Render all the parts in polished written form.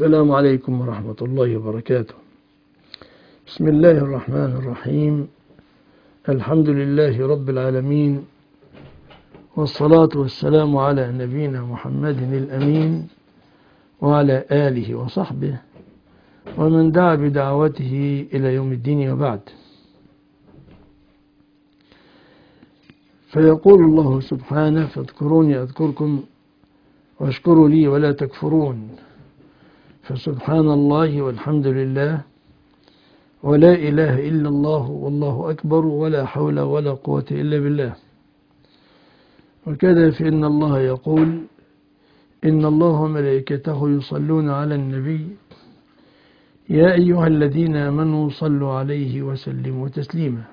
السلام عليكم ورحمة الله وبركاته. بسم الله الرحمن الرحيم. الحمد لله رب العالمين، والصلاة والسلام على نبينا محمد الأمين وعلى آله وصحبه ومن دعا بدعوته إلى يوم الدين، وبعد. فيقول الله سبحانه: فاذكروني أذكركم واشكروا لي ولا تكفرون. فسبحان الله والحمد لله ولا إله إلا الله والله أكبر ولا حول ولا قوة إلا بالله. وكذا فإن الله يقول: إن الله وملائكته يصلون على النبي يا أيها الذين آمنوا صلوا عليه وسلموا تسليما.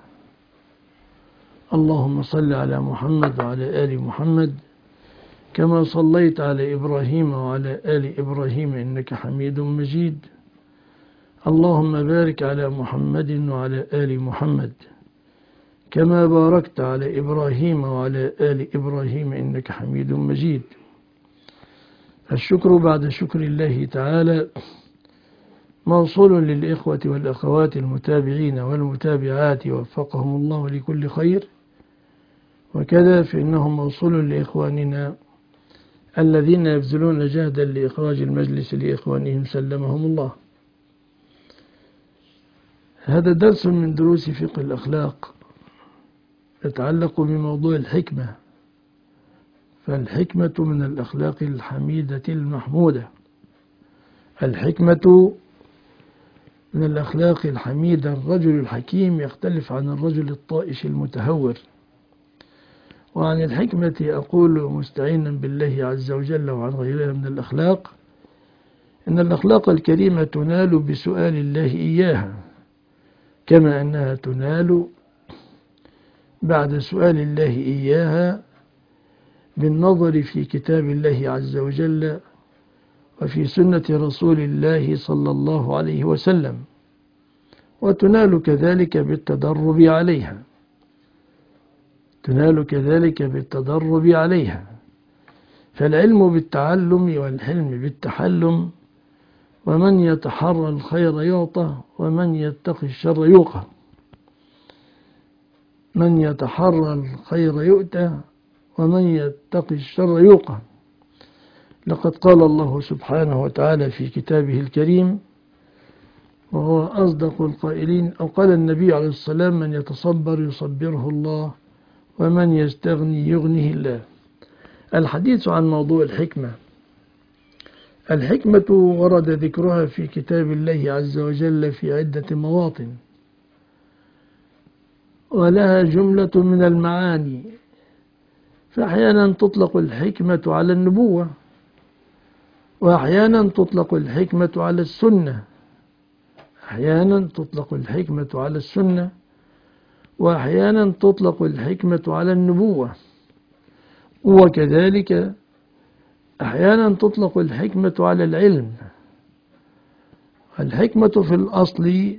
اللهم صل على محمد وعلى آل محمد كما صليت على إبراهيم وعلى آل إبراهيم إنك حميد مجيد. اللهم بارك على محمد وعلى آل محمد كما باركت على إبراهيم وعلى آل إبراهيم إنك حميد مجيد. الشكر بعد شكر الله تعالى موصول للإخوة والأخوات المتابعين والمتابعات وفقهم الله لكل خير، وكذا فإنهم موصول لإخواننا الذين يبذلون جهدا لإخراج المجلس لإخوانهم سلمهم الله. هذا درس من دروس فقه الأخلاق يتعلق بموضوع الحكمة، فالحكمة من الأخلاق الحميدة المحمودة. الحكمة من الأخلاق الحميدة. الرجل الحكيم يختلف عن الرجل الطائش المتهور. وعن الحكمة أقول مستعينا بالله عز وجل وعن غيرها من الأخلاق: إن الأخلاق الكريمة تنال بسؤال الله إياها، كما أنها تنال بعد سؤال الله إياها بالنظر في كتاب الله عز وجل وفي سنة رسول الله صلى الله عليه وسلم، وتنال كذلك بالتدرب عليها. فالعلم بالتعلم والحلم بالتحلم، ومن يتحرى الخير يعطى ومن يتقي الشر يوقى. من يتحرى الخير يؤتى ومن يتقي الشر يوقى. لقد قال الله سبحانه وتعالى في كتابه الكريم وهو أصدق القائلين، أو قال النبي عليه السلام: من يتصبر يصبره الله ومن يستغني يغنيه الله. الحديث عن موضوع الحكمة. الحكمة ورد ذكرها في كتاب الله عز وجل في عدة مواطن، ولها جملة من المعاني. فأحيانا تطلق الحكمة على النبوة، وأحيانا تطلق الحكمة على السنة. وأحيانا تطلق الحكمة على النبوة، وكذلك أحيانا تطلق الحكمة على العلم. الحكمة في الأصل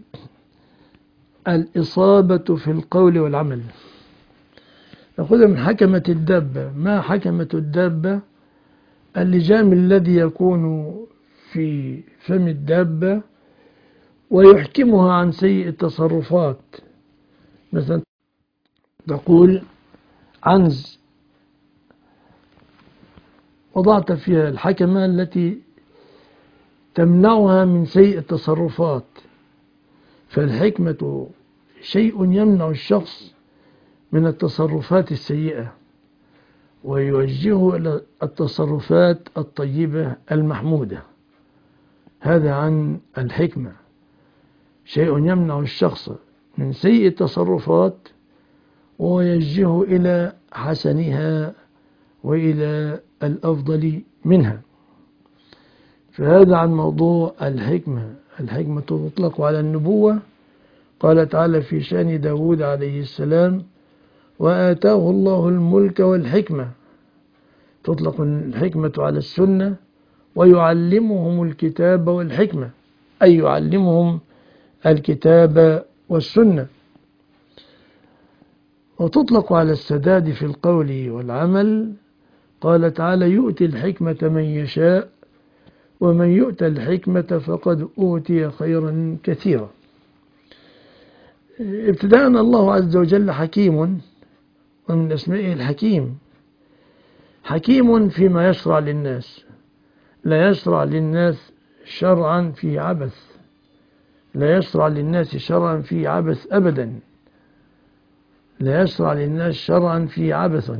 الإصابة في القول والعمل. نأخذها من حكمة الدابة. ما حكمة الدابة؟ اللجام الذي يكون في فم الدابة ويحكمها عن سيء التصرفات. مثلا تقول عنز، وضعت فيها الحكمة التي تمنعها من سيء التصرفات. فالحكمة شيء يمنع الشخص من التصرفات السيئة ويوجهه إلى التصرفات الطيبة المحمودة. هذا عن الحكمة، شيء يمنع الشخص من سيء التصرفات ويوجهه إلى حسنها وإلى الأفضل منها. فهذا عن موضوع الحكمة. الحكمة تطلق على النبوة. قال تعالى في شأن داود عليه السلام: وآتاه الله الملك والحكمة. تطلق الحكمة على السنة. ويعلمهم الكتاب والحكمة، أي يعلمهم الكتاب والسنة. وتطلق على السداد في القول والعمل. قال تعالى: يؤتي الحكمة من يشاء ومن يؤت الحكمة فقد أوتي خيرا كثيرا. ابتداء الله عز وجل حكيم، ومن اسمائه الحكيم. حكيم فيما يشرع للناس، لا يشرع للناس شرعا فيه عبث، لا يشرع للناس شرعا فيه عبث أبدا، لا يشرع للناس شرعا فيه عبث.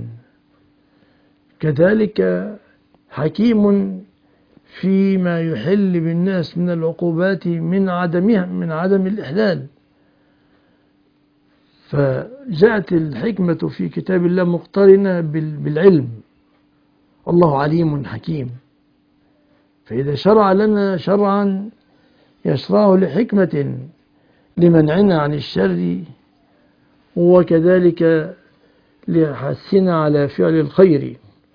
كذلك حكيم فيما يحل بالناس من العقوبات من عدمها، من عدم الإحلال. فجاءت الحكمة في كتاب الله مقترنة بالعلم، والله عليم حكيم. فإذا شرع لنا شرعا يشرعه لحكمة لمنعنا عن الشر، وكذلك ليحثنا على فعل الخير.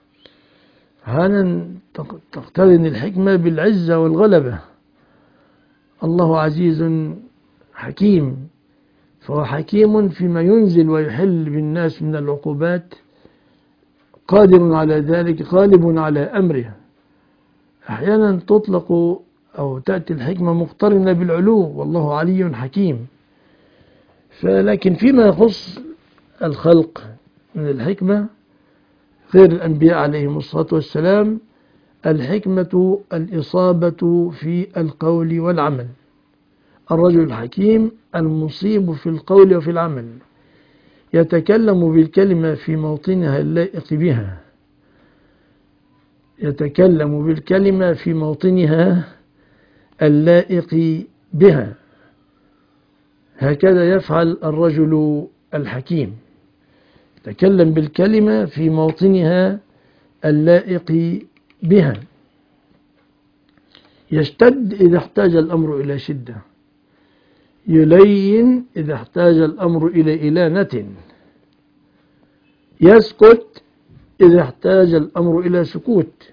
هنا تقترن الحكمة بالعزة والغلبة. الله عزيز حكيم، فهو حكيم فيما ينزل ويحل بالناس من العقوبات، قادر على ذلك، غالب على أمره. أحيانا تطلق أو تأتي الحكمة مقترنة بالعلو، والله علي حكيم. لكن فيما يخص الخلق من الحكمة غير الأنبياء عليهم الصلاة والسلام، الحكمة الإصابة في القول والعمل. الرجل الحكيم المصيب في القول وفي العمل، يتكلم بالكلمة في موطنها اللائق بها، يتكلم بالكلمة في موطنها اللائق بها. هكذا يفعل الرجل الحكيم، يتكلم بالكلمة في موطنها اللائق بها. يشتد إذا احتاج الأمر إلى شدة، يلين إذا احتاج الأمر إلى إلانة، يسكت إذا احتاج الأمر إلى سكوت،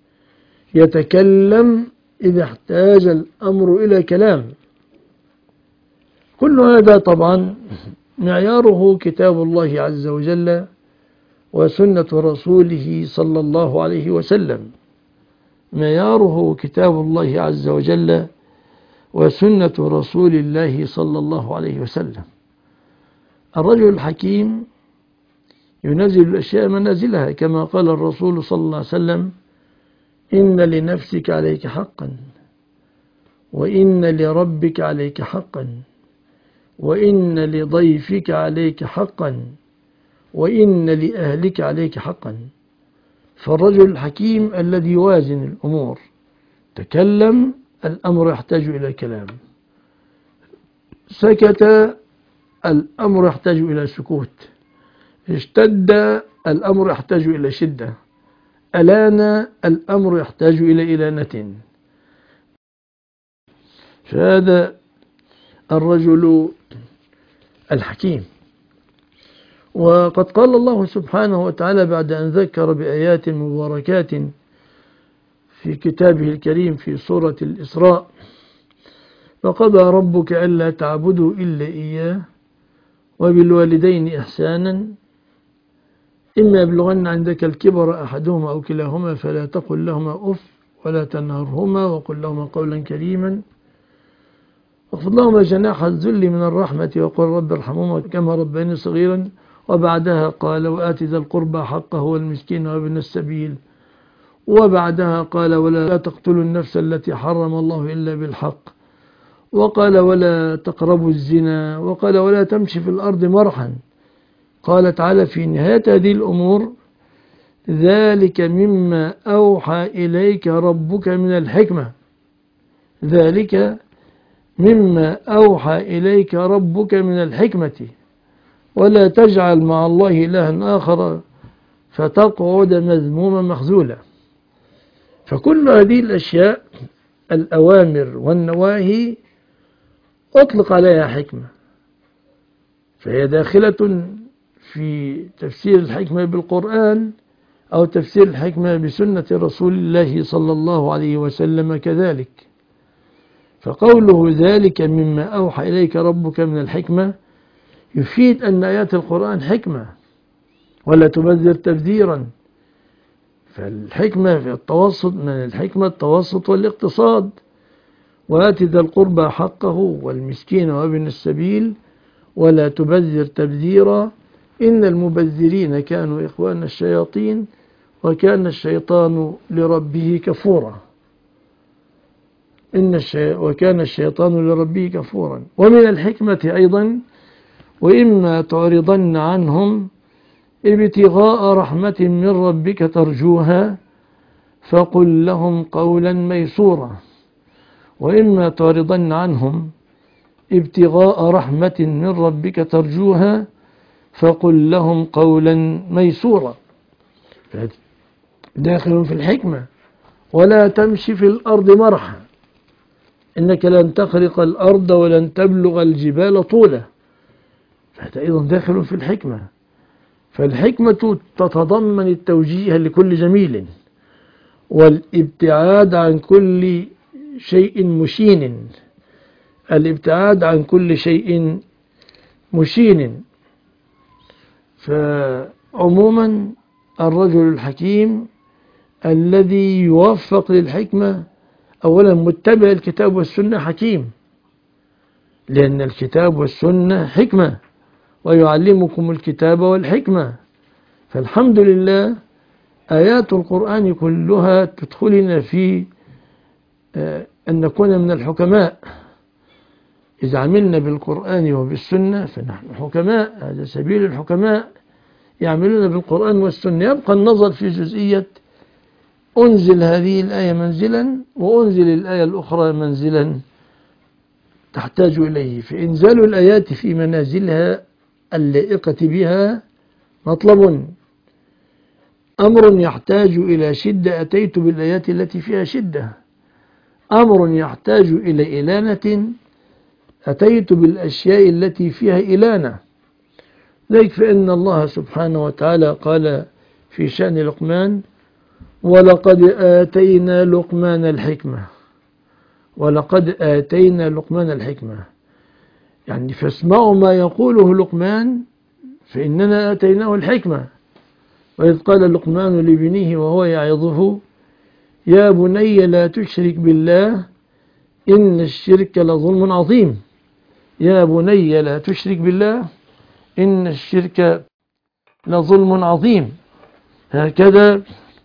يتكلم إذا احتاج الأمر إلى كلام. كل هذا طبعا معياره كتاب الله عز وجل وسنة رسوله صلى الله عليه وسلم. معياره كتاب الله عز وجل وسنة رسول الله صلى الله عليه وسلم. الرجل الحكيم ينزل الأشياء منازلها، كما قال الرسول صلى الله عليه وسلم: إن لنفسك عليك حقا، وإن لربك عليك حقا، وإن لضيفك عليك حقا، وإن لأهلك عليك حقا. فالرجل الحكيم الذي يوازن الأمور، تكلم الأمر يحتاج إلى كلام، سكت الأمر يحتاج إلى سكوت، اشتد الأمر يحتاج إلى شدة، ألان الأمر يحتاج إلى إلانة. فهذا الرجل الحكيم. وقد قال الله سبحانه وتعالى بعد أن ذكر بآيات مباركات في كتابه الكريم في سورة الإسراء: وقضى ربك ألا تعبدوا إلا إياه وبالوالدين إحسانا إما يبلغن عندك الكبر أحدهما أو كلاهما فلا تقل لهما أف ولا تنهرهما وقل لهما قولا كريما واخفض لهما جناح الذل من الرحمة وقل رب ارحمهما كما ربياني صغيرا. وبعدها قال: وآت ذا القربى حقه والمسكين وابن السبيل. وبعدها قال: ولا تقتلوا النفس التي حرم الله إلا بالحق. وقال: ولا تقربوا الزنا. وقال: ولا تمشي في الأرض مرحا. قال تعالى في نهاية هذه الأمور: ذلك مما أوحى إليك ربك من الحكمة. ذلك مما أوحى إليك ربك من الحكمة ولا تجعل مع الله إلها آخر فتقعد مذموما مخذولا. فكل هذه الأشياء الأوامر والنواهي أطلق عليها حكمة، فهي داخلة في تفسير الحكمة بالقرآن أو تفسير الحكمة بسنة رسول الله صلى الله عليه وسلم كذلك. فقوله ذلك مما أوحى إليك ربك من الحكمة يفيد أن آيات القرآن حكمة ولا تبذر تبذيرا. فالحكمة في التوسط، من الحكمة التوسط والاقتصاد. وآت ذا القربى حقه والمسكين وابن السبيل ولا تبذر تبذيرا إن المبذرين كانوا إخوان الشياطين وكان الشيطان لربه كفورا. وكان الشيطان لربه كفورا. ومن الحكمة أيضا وإما تعرضن عنهم ابتغاء رحمة من ربك ترجوها فقل لهم قولا ميسورا. وإما تعرضن عنهم ابتغاء رحمة من ربك ترجوها فقل لهم قولا ميسورا. داخل في الحكمة. ولا تمشي في الأرض مرحا إنك لن تخرق الأرض ولن تبلغ الجبال طولا. فهذا أيضا داخل في الحكمة. فالحكمة تتضمن التوجيه لكل جميل والابتعاد عن كل شيء مشين. الابتعاد عن كل شيء مشين. فعموما الرجل الحكيم الذي يوفق للحكمة أولا متبع الكتاب والسنة حكيم، لأن الكتاب والسنة حكمة ويعلمكم الكتاب والحكمة. فالحمد لله آيات القرآن كلها تدخلنا في أن نكون من الحكماء. إذا عملنا بالقرآن وبالسنة فنحن حكماء. هذا سبيل الحكماء، يعملون بالقرآن والسنة. يبقى النظر في جزئية أنزل هذه الآية منزلا وأنزل الآية الأخرى منزلا تحتاج إليه. فإنزال الآيات في منازلها اللائقة بها مطلب. أمر يحتاج إلى شدة أتيت بالآيات التي فيها شدة. أمر يحتاج إلى إلانة أتيت بالأشياء التي فيها إلانة. ذلك فإن الله سبحانه وتعالى قال في شأن لقمان ولقد آتينا لقمان الحكمة. ولقد آتينا لقمان الحكمة يعني فاسمعوا ما يقوله لقمان فإننا آتيناه الحكمة. وإذ قال لقمان لابنه وهو يعظه يا بني لا تشرك بالله إن الشرك لظلم عظيم. يا بني لا تشرك بالله إن الشرك لظلم عظيم. هكذا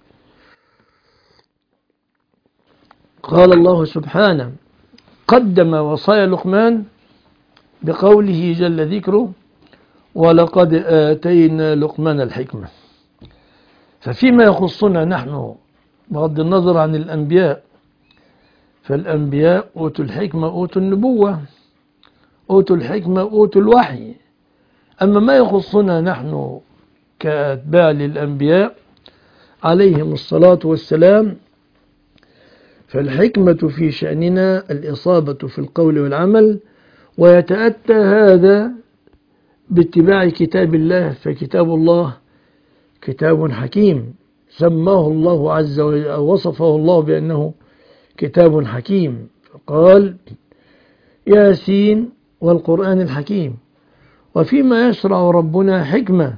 قال الله سبحانه قدم وصايا لقمان بقوله جل ذكره ولقد آتينا لقمان الحكمة. ففيما يخصنا نحن بغض النظر عن الأنبياء فالأنبياء أوتوا الحكمة أوتوا النبوة أوتوا الحكمة أوتوا الوحي. أما ما يخصنا نحن كأتباع للأنبياء عليهم الصلاة والسلام فالحكمة في شأننا الإصابة في القول والعمل. ويتأتى هذا باتباع كتاب الله. فكتاب الله كتاب حكيم سماه الله عز وجل وصفه الله بأنه كتاب حكيم فقال ياسين والقرآن الحكيم. وفيما يشرع ربنا حكمة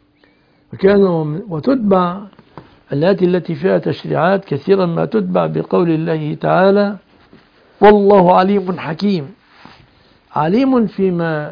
وتتبع التي فيها تشريعات كثيرا ما تتبع بقول الله تعالى والله عليم حكيم. عليم فيما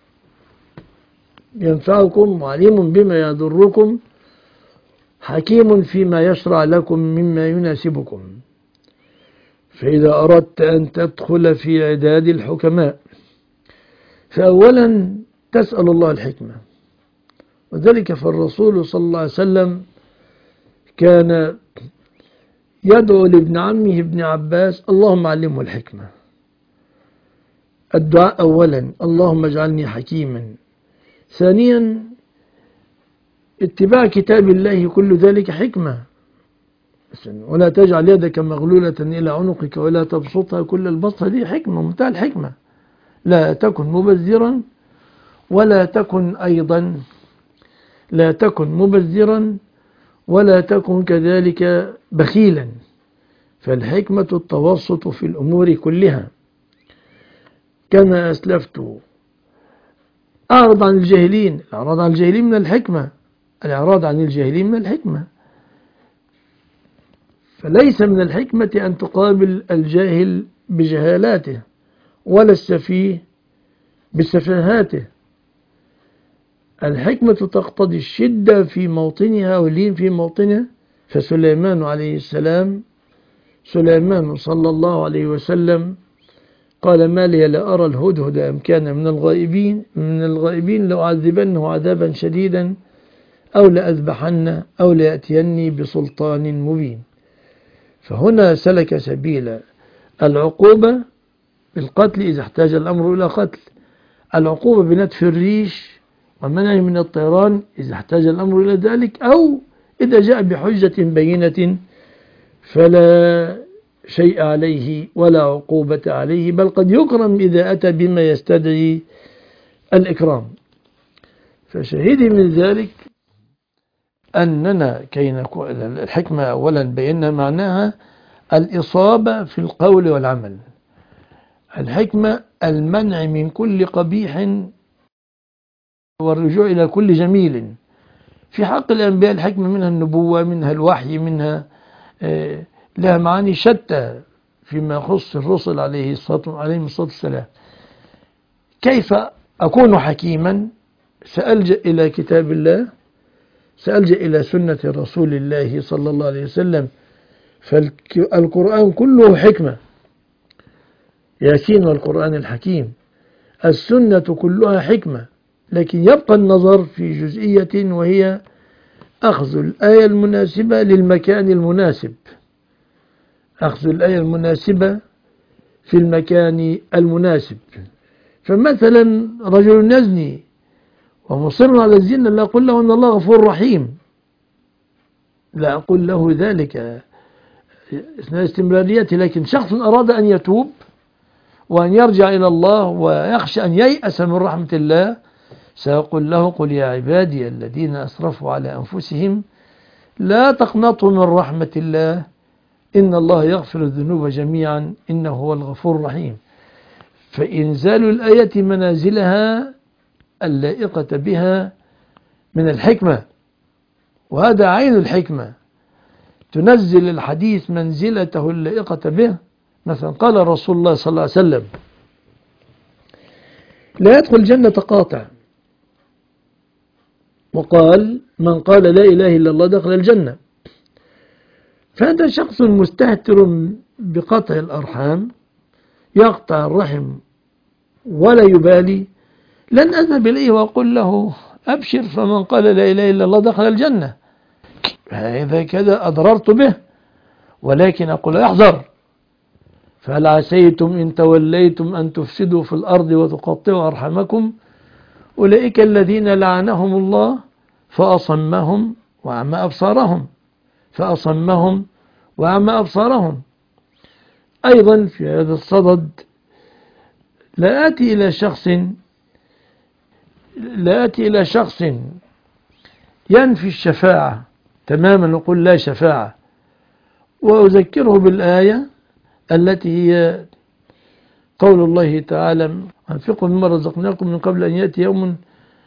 ينفعكم وعليم بما يضركم حكيم فيما يشرع لكم مما يناسبكم. فإذا أردت أن تدخل في عداد الحكماء فأولا تسأل الله الحكمة. وذلك فالرسول صلى الله عليه وسلم كان يدعو لابن عمه ابن عباس اللهم علمه الحكمة. الدعاء أولا اللهم اجعلني حكيما. ثانيا اتباع كتاب الله كل ذلك حكمة. ولا تجعل يدك مغلولة إلى عنقك ولا تبسطها كل البسط. هذه حكمة منتهى الحكمة. لا تكن مبذرا ولا تكن أيضا مبذرا ولا تكن كذلك بخيلا. فالحكمة التوسط في الأمور كلها. كما أسلفت أعرض عن الجاهلين. الإعراض عن الجاهلين من الحكمة. الإعراض عن الجاهلين من الحكمة. فليس من الحكمة أن تقابل الجاهل بجهالاته ولا السفيه بسفاهاته. الحكمة تقتضي الشدة في موطنها واللين في موطنها. فسليمان عليه السلام، سليمان صلى الله عليه وسلم قال: ما لي لا أرى الهدهد أم كان من الغائبين لأعذبنه عذابا شديدا أو لأذبحنه أو ليأتيني بسلطان مبين. فهنا سلك سبيل العقوبة بالقتل إذا احتاج الأمر إلى قتل، العقوبة بنتف الريش ومنع من الطيران إذا احتاج الأمر إلى ذلك، أو إذا جاء بحجة بينة فلا شيء عليه ولا عقوبة عليه، بل قد يكرم إذا أتى بما يستدعي الإكرام. فشهيدي من ذلك أننا كي نكون الحكمة أولا بينا معناها الإصابة في القول والعمل. الحكمة المنع من كل قبيح والرجوع إلى كل جميل. في حق الأنبياء الحكمة منها النبوة، منها الوحي، منها لها معاني شتى فيما يخص الرسل عليهم الصلاة والسلام. كيف أكون حكيما؟ سألجأ إلى كتاب الله، سألجأ إلى سنة رسول الله صلى الله عليه وسلم. فالقرآن كله حكمة، ياسين والقرآن الحكيم. السنة كلها حكمة، لكن يبقى النظر في جزئية وهي أخذ الآية المناسبة للمكان المناسب، أخذ الآية المناسبة في المكان المناسب. فمثلا رجل يزني ومصر على الزنا، لا أقول له أن الله غفور رحيم، لا أقول له ذلك اثناء استمراريته. لكن شخص أراد أن يتوب وأن يرجع إلى الله ويخشى أن ييأس من رحمة الله، سأقول له: قل يا عبادي الذين أسرفوا على أنفسهم لا تقنطوا من رحمة الله إن الله يغفر الذنوب جميعا إنه هو الغفور الرحيم. فإنزال الآية منازلها اللائقة بها من الحكمة، وهذا عين الحكمة، تنزل الحديث منزلته اللائقة به. مثلا قال رسول الله صلى الله عليه وسلم: لا يدخل الجنة قاطع، وقال: من قال لا إله إلا الله دخل الجنة. فهذا شخص مستهتر بقطع الأرحام، يقطع الرحم ولا يبالي. لن أذهب إليه وأقول له: أبشر، فمن قال لا إله إلا الله دخل الجنة. إذا كذا أضررت به، ولكن أقول: احذر، فهل عسيتم إن توليتم أن تفسدوا في الأرض وتقطعوا أرحامكم أولئك الذين لعنهم الله فأصمهم وأعمى أبصارهم، فأصمهم وأعمى أبصارهم. أيضا في هذا الصدد لا آتي إلى شخص ينفي الشفاعة تماما ويقول لا شفاعة، وأذكره بالآية التي هي قول الله تعالى: أنفقوا مما رزقناكم من قبل أن يأتي يوم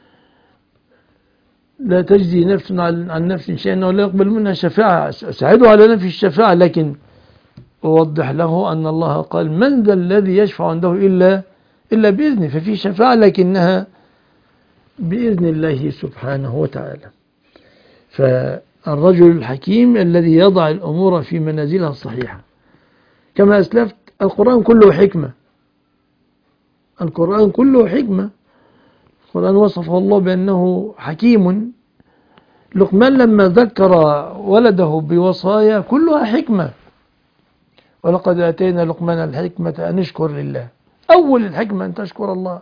لا تجزي نفس عن نفس شيئا ولا يقبل منها شفاعة. أساعده على نفي الشفاعة، لكن أوضح له أن الله قال: من ذا الذي يشفع عنده إلا بإذنه. ففي شفاعة لكنها بإذن الله سبحانه وتعالى. فالرجل الحكيم الذي يضع الأمور في منازلها الصحيحة. كما أسلفت، القرآن كله حكمة، القرآن كله حكمة. القرآن وصفه الله بأنه حكيم. لقمان لما ذكر ولده بوصايا كلها حكمة: ولقد آتينا لقمان الحكمة أن اشكر لله. أول الحكمة أن تشكر الله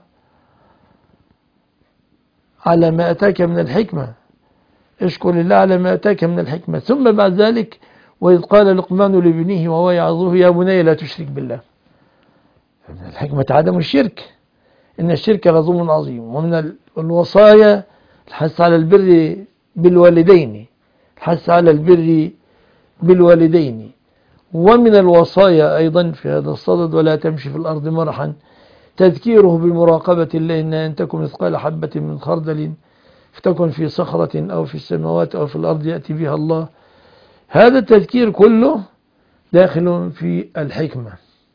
على ما أتاك من الحكمة، اشكر لله على ما أتاك من الحكمة. ثم بعد ذلك: وإذ قال لقمان لابنه وهو يعظه يا بني لا تشرك بالله. فمن الحكمة عدم الشرك، إن الشرك لظلم عظيم. ومن الوصايا الحث على البر بالوالدين، الحث على البر بالوالدين. ومن الوصايا أيضا في هذا الصدد: ولا تمشي في الأرض مرحا، تذكيره بمراقبة الله إن تكن مثقال حبة من خردل فتكن في صخرة أو في السماوات أو في الأرض يأتي بها الله. هذا التذكير كله داخل في الحكمة.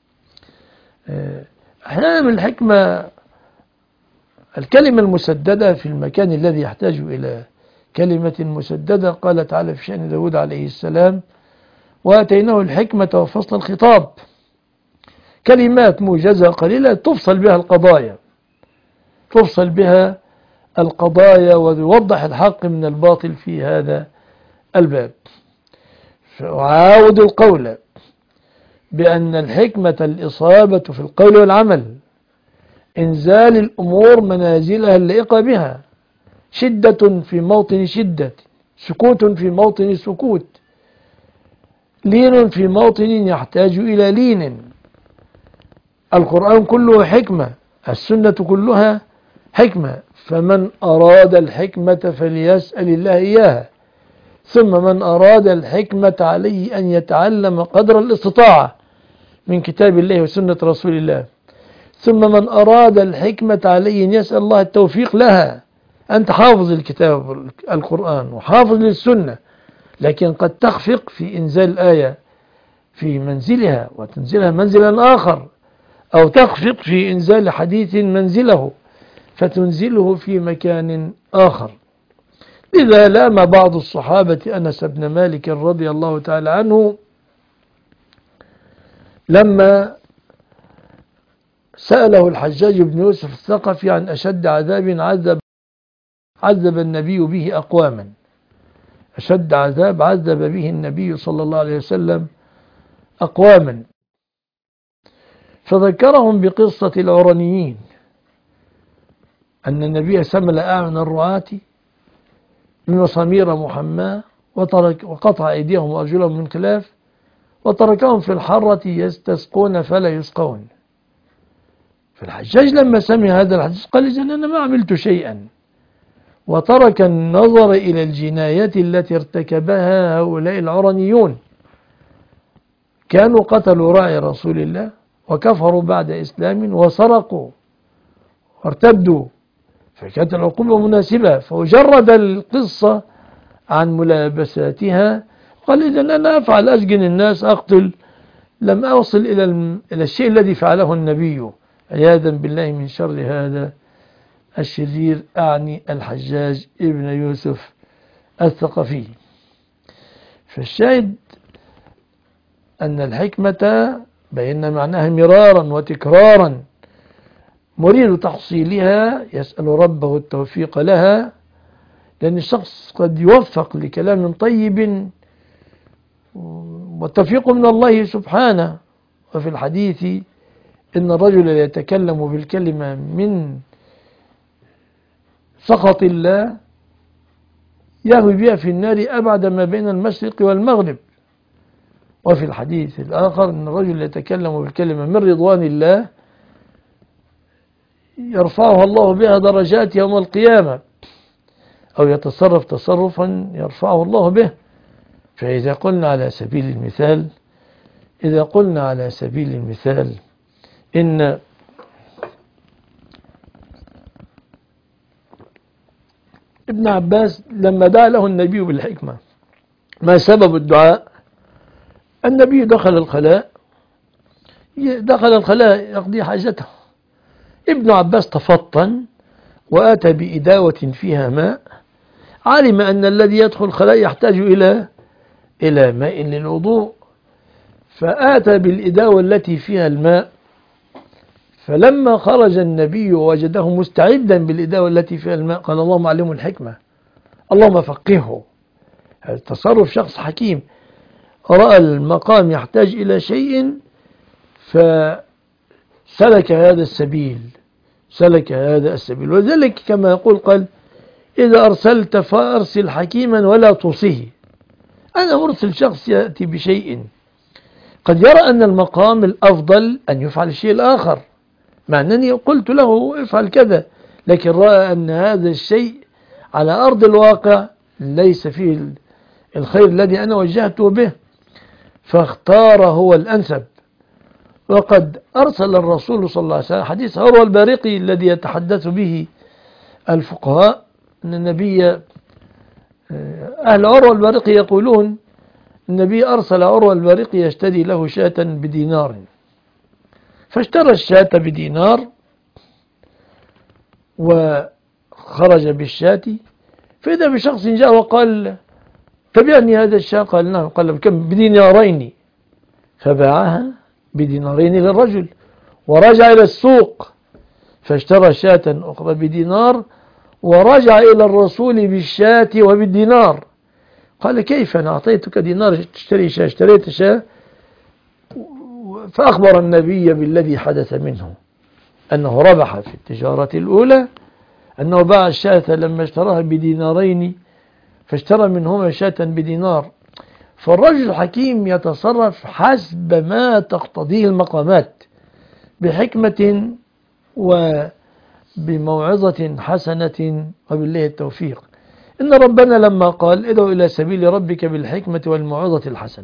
أحيانا من الحكمة الكلمة المسددة في المكان الذي يحتاج إلى كلمة مسددة. قال تعالى في شأن داود عليه السلام: وآتيناه الحكمة وفصل الخطاب. كلمات موجزة قليلة تفصل بها القضايا، تفصل بها القضايا ويوضح الحق من الباطل في هذا الباب. فأعاود القول بأن الحكمة الإصابة في القول والعمل، إنزال الأمور منازلها اللائقة بها، شدة في موطن شدة، سكوت في موطن سكوت، لين في موطن يحتاج إلى لين. القرآن كله حكمة، السنة كلها حكمة. فمن أراد الحكمة فليسأل الله إياها، ثم من أراد الحكمة عليه أن يتعلم قدر الاستطاعة من كتاب الله وسنة رسول الله، ثم من أراد الحكمة عليه أن يسأل الله التوفيق لها. أنت حافظ الكتاب القرآن وحافظ للسنة، لكن قد تخفق في إنزال الآية في منزلها وتنزلها منزلا آخر، أو تخفق في إنزال حديث منزله فتنزله في مكان آخر. لذا لام بعض الصحابة أنس بن مالك رضي الله تعالى عنه لما سأله الحجاج بن يوسف الثقفي عن أشد عذاب عذب النبي به أقواما. أشد عذاب عذب به النبي صلى الله عليه وسلم أقواما، فذكرهم بقصة العرنيين، أن النبي سمل أعين الرعاة من مسامير محماة وقطع أيديهم وأرجلهم من خلاف، وتركهم في الحرة يستسقون فلا يسقون. فالحجاج لما سمع هذا الحديث قال: إذن أنا ما عملت شيئا، وترك النظر إلى الجنايات التي ارتكبها هؤلاء العرنيون. كانوا قتلوا راعي رسول الله وكفروا بعد إسلام وسرقوا وارتدوا، فكانت العقوبة مناسبة. فجرد القصة عن ملابساتها قال: إذن أنا أفعل، أسجن الناس، أقتل، لم أوصل إلى الشيء الذي فعله النبي، عياذا بالله من شر هذا الشرير، أعني الحجاج ابن يوسف الثقفي. فالشاهد أن الحكمة بينا معناها مرارا وتكرارا، مريد تحصيلها يسأل ربه التوفيق لها، لأن الشخص قد يوفق لكلام طيب والتوفيق من الله سبحانه. وفي الحديث إن الرجل يتكلم بالكلمة من سخط الله يهوي بها في النار أبعد ما بين المشرق والمغرب. وفي الحديث الآخر إن الرجل يتكلم بالكلمة من رضوان الله يرفعها الله بها درجات يوم القيامة، أو يتصرف تصرفا يرفعه الله به. فإذا قلنا على سبيل المثال إن ابن عباس لما دعا له النبي بالحكمة، ما سبب الدعاء؟ النبي دخل الخلاء يقضي حاجته، ابن عباس تفطن وآتى بإداوة فيها ماء، علم أن الذي يدخل الخلاء يحتاج إلى ماء للوضوء، فآتى بالإداوة التي فيها الماء. فلما خرج النبي ووجده مستعدا بالإداوة التي فيها الماء قال: اللهم علمه الحكمة، اللهم فقهه. هذا تصرف شخص حكيم، رأى المقام يحتاج إلى شيء فسلك هذا السبيل. وذلك كما يقول قال: إذا أرسلت فأرسل حكيما ولا توصيه. أنا أرسل شخص يأتي بشيء قد يرى أن المقام الأفضل أن يفعل الشيء الآخر، مع أنني قلت له افعل كذا، لكن رأى أن هذا الشيء على أرض الواقع ليس فيه الخير الذي أنا وجهته به، فاختار هو الأنسب. وقد أرسل الرسول صلى الله عليه وسلم، حديث عروة البارقي الذي يتحدث به الفقهاء، أن النبي أهل عروة البارقي يقولون النبي أرسل عروة البارقي يشتري له شاة بدينار، فاشترى الشاة بدينار وخرج بالشاة، فإذا بشخص جاء وقال تبعني هذا الشاة، قال نعم، قال بكم؟ بدينارين، فباعها بدينارين للرجل ورجع إلى السوق فاشترى شاة أخرى بدينار ورجع إلى الرسول بالشاة وبالدينار. قال كيف؟ أنا أعطيتك دينار تشتري شاة، اشتريت شاة. فأخبر النبي بالذي حدث منه، أنه ربح في التجارة الأولى، أنه باع الشاة لما اشتراها بدينارين فاشترى منهما شاة بدينار. فالرجل الحكيم يتصرف حسب ما تقتضيه المقامات، بحكمة وبموعظة حسنة، وبالله التوفيق. إن ربنا لما قال ادعو إلى سبيل ربك بالحكمة والموعظة الحسنة،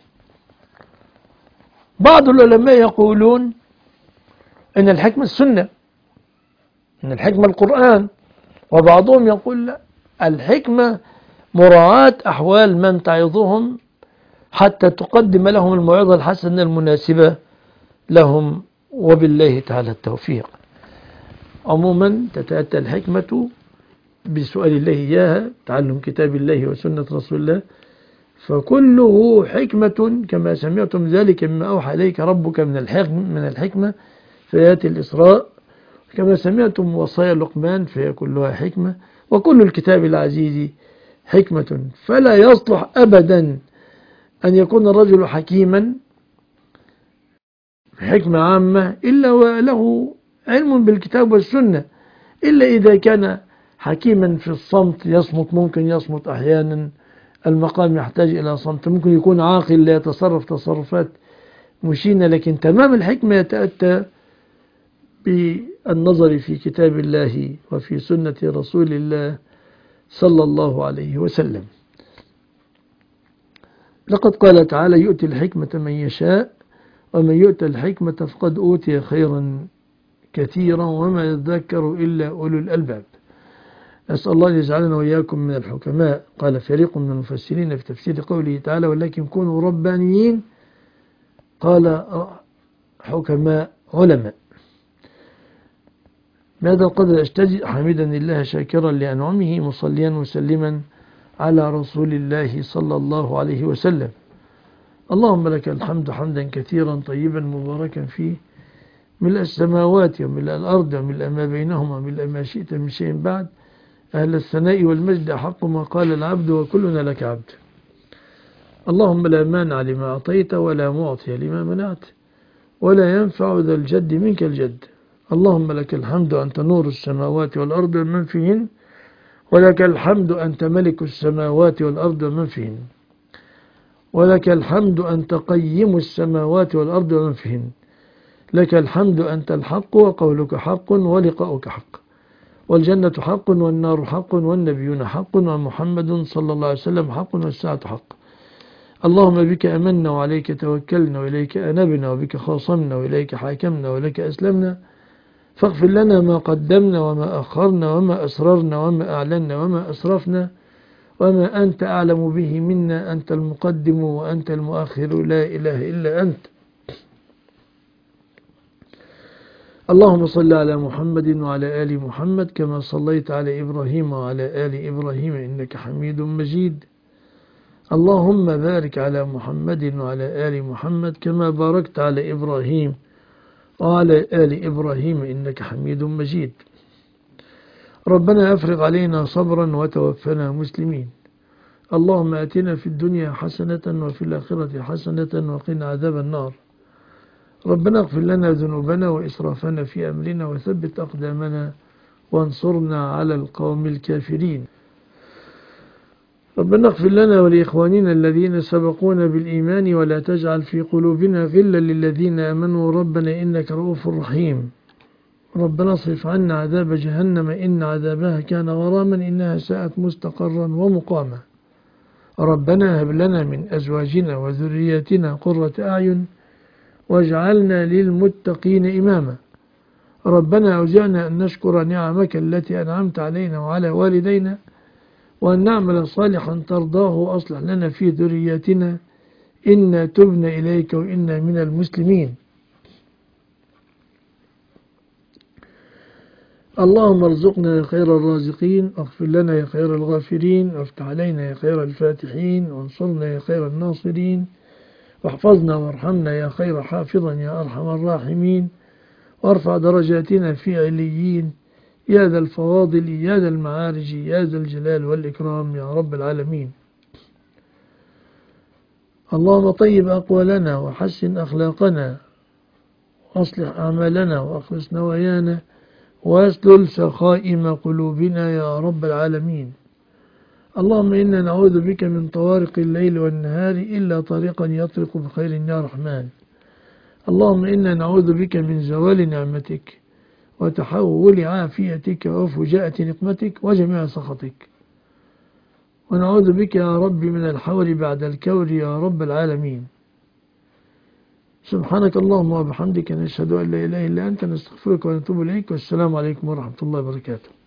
بعض العلماء يقولون إن الحكمة السنة، إن الحكمة القرآن، وبعضهم يقول لا، الحكمة مراعاة أحوال من تعظهم حتى تقدم لهم الموعظة الحسنة المناسبة لهم، وبالله تعالى التوفيق. عموما تتأتى الحكمة بسؤال الله إياها، تعلم كتاب الله وسنة رسول الله، فكله حكمة كما سمعتم ذلك مما أوحى إليك ربك من الحكمة في آيات الإسراء، كما سمعتم وصايا لقمان فهي كلها حكمة، وكل الكتاب العزيز حكمة. فلا يصلح أبدا أن يكون الرجل حكيما حكمة عامة إلا وله علم بالكتاب والسنة، إلا إذا كان حكيما في الصمت، يصمت، ممكن يصمت أحيانا، المقام يحتاج إلى صمت، ممكن يكون عاقل لا يتصرف تصرفات مشينة، لكن تمام الحكمة يتأتى بالنظر في كتاب الله وفي سنة رسول الله صلى الله عليه وسلم. لقد قال تعالى يؤتي الحكمة من يشاء ومن يؤتى الحكمة فقد أوتي خيرا كثيرا وما يذكر إلا أولو الألباب. نسأل الله أن يجعلنا وإياكم من الحكماء. قال فريق من المفسرين في تفسير قوله تعالى ولكن كونوا ربانيين، قال حكماء علماء. بهذا القدر أجتزئ حميدا لله شاكرا لأنعمه مصليا مسلما على رسول الله صلى الله عليه وسلم. اللهم لك الحمد حمدا كثيرا طيبا مباركا فيه، ملء السماوات وملء الأرض وملء ما بينهما وملء ما شئت من شيء بعد، أهل الثناء والمجد أحق ما قال العبد وكلنا لك عبد. اللهم لا مانع لما أعطيت ولا معطي لما منعت ولا ينفع ذا الجد منك الجد. اللهم لك الحمد أنت نور السماوات والأرض ومن فيهن، ولك الحمد أنت ملك السماوات والأرض ومن فيهن، ولك الحمد أنت قيم السماوات والأرض ومن فيهن، لك الحمد أنت الحق وقولك حق ولقاؤك حق، والجنة حق والنار حق والنبيون حق ومحمد صلى الله عليه وسلم حق والساعة حق. اللهم بك أمنا وعليك توكلنا وإليك أنبنا وبك خاصمنا وإليك حاكمنا ولك أسلمنا، فاغفر لنا ما قدمنا وما أخرنا وما أسررنا وما أعلنا وما أسرفنا وما أنت أعلم به منا، أنت المقدم وأنت المؤخر لا إله إلا أنت. اللهم صل على محمد وعلى آل محمد كما صليت على إبراهيم وعلى آل إبراهيم إنك حميد مجيد. اللهم بارك على محمد وعلى آل محمد كما باركت على إبراهيم وعلى آل إبراهيم إنك حميد مجيد. ربنا أفرغ علينا صبرا وتوفنا مسلمين. اللهم آتنا في الدنيا حسنة وفي الآخرة حسنة وقنا عذاب النار. ربنا اغفر لنا ذنوبنا وإسرافنا في أمرنا وثبت أقدامنا وانصرنا على القوم الكافرين. ربنا اغفر لنا ولإخواننا الذين سبقونا بالإيمان ولا تجعل في قلوبنا غلا للذين آمنوا ربنا إنك رؤوف رحيم. ربنا اصرف عنا عذاب جهنم إن عذابها كان غراما إنها ساءت مستقرا ومقاما. ربنا هب لنا من أزواجنا وذرياتنا قرة أعين واجعلنا للمتقين إماما. ربنا أوزعنا أن نشكر نعمك التي أنعمت علينا وعلى والدينا وأن نعمل صالحا ترضاه وأصلح لنا في ذرياتنا إنا تبنا إليك وإنا من المسلمين. اللهم ارزقنا يا خير الرازقين، واغفر لنا يا خير الغافرين، وافتح علينا يا خير الفاتحين، وانصرنا يا خير الناصرين، واحفظنا وارحمنا يا خير حافظا يا أرحم الراحمين، وارفع درجاتنا في عليين يا ذا الفواضل يا ذا المعارج يا ذا الجلال والإكرام يا رب العالمين. اللهم طيب أقوالنا وحسن أخلاقنا وأصلح أعمالنا وأخلص نوايانا واسلل سخائم قلوبنا يا رب العالمين. اللهم إنا نعوذ بك من طوارق الليل والنهار إلا طريقا يطرق بخير يا رحمن. اللهم إنا نعوذ بك من زوال نعمتك وتحول عافيتك وفجاءة نقمتك وجميع سخطك، ونعوذ بك يا رب من الحول بعد الكور يا رب العالمين. سبحانك اللهم وبحمدك نشهد أن لا إله إلا أنت نستغفرك ونتوب إليك، والسلام عليكم ورحمة الله وبركاته.